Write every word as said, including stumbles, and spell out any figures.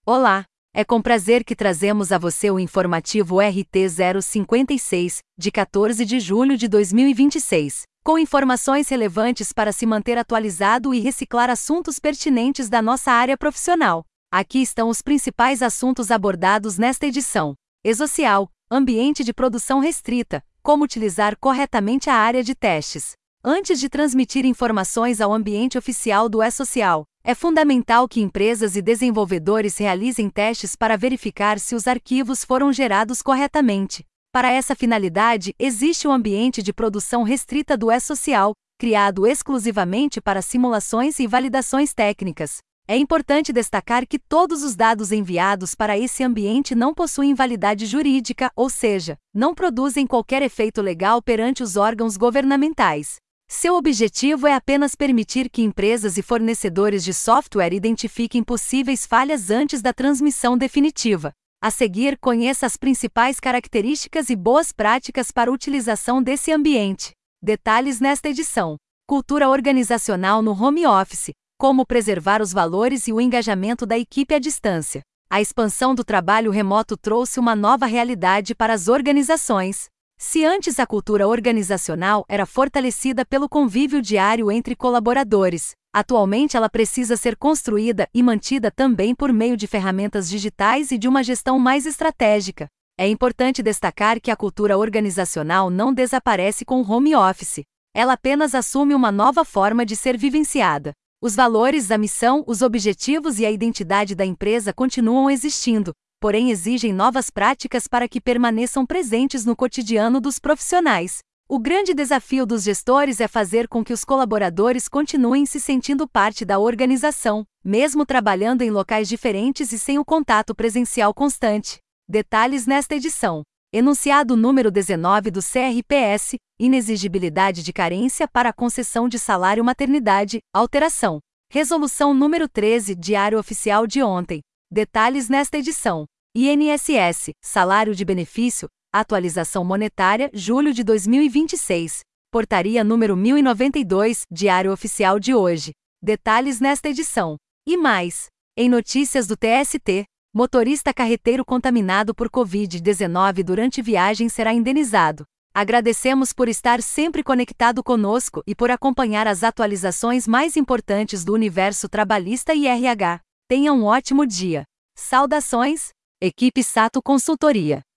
Olá! É com prazer que trazemos a você o informativo R T zero cinquenta e seis, de quatorze de julho de dois mil e vinte e seis, com informações relevantes para se manter atualizado e reciclar assuntos pertinentes da nossa área profissional. Aqui estão os principais assuntos abordados nesta edição: E-Social, ambiente de produção restrita, como utilizar corretamente a área de testes. Antes de transmitir informações ao ambiente oficial do E-Social, é fundamental que empresas e desenvolvedores realizem testes para verificar se os arquivos foram gerados corretamente. Para essa finalidade, existe o ambiente de produção restrita do E-Social, criado exclusivamente para simulações e validações técnicas. É importante destacar que todos os dados enviados para esse ambiente não possuem validade jurídica, ou seja, não produzem qualquer efeito legal perante os órgãos governamentais. Seu objetivo é apenas permitir que empresas e fornecedores de software identifiquem possíveis falhas antes da transmissão definitiva. A seguir, conheça as principais características e boas práticas para a utilização desse ambiente. Detalhes nesta edição: cultura organizacional no home office, como preservar os valores e o engajamento da equipe à distância. A expansão do trabalho remoto trouxe uma nova realidade para as organizações. Se antes a cultura organizacional era fortalecida pelo convívio diário entre colaboradores, atualmente ela precisa ser construída e mantida também por meio de ferramentas digitais e de uma gestão mais estratégica. É importante destacar que a cultura organizacional não desaparece com o home office. Ela apenas assume uma nova forma de ser vivenciada. Os valores, a missão, os objetivos e a identidade da empresa continuam existindo, porém exigem novas práticas para que permaneçam presentes no cotidiano dos profissionais. O grande desafio dos gestores é fazer com que os colaboradores continuem se sentindo parte da organização, mesmo trabalhando em locais diferentes e sem o contato presencial constante. Detalhes nesta edição: Enunciado número dezenove do C R P S, inexigibilidade de carência para a concessão de salário maternidade, alteração. Resolução número treze, Diário Oficial de ontem. Detalhes nesta edição: I N S S, salário de benefício, atualização monetária, julho de dois mil e vinte e seis. Portaria número mil e noventa e dois, Diário Oficial de hoje. Detalhes nesta edição. E mais: em notícias do T S T, motorista carreteiro contaminado por covid dezenove durante viagem será indenizado. Agradecemos por estar sempre conectado conosco e por acompanhar as atualizações mais importantes do universo trabalhista e R H. Tenha um ótimo dia. Saudações, equipe Sato Consultoria.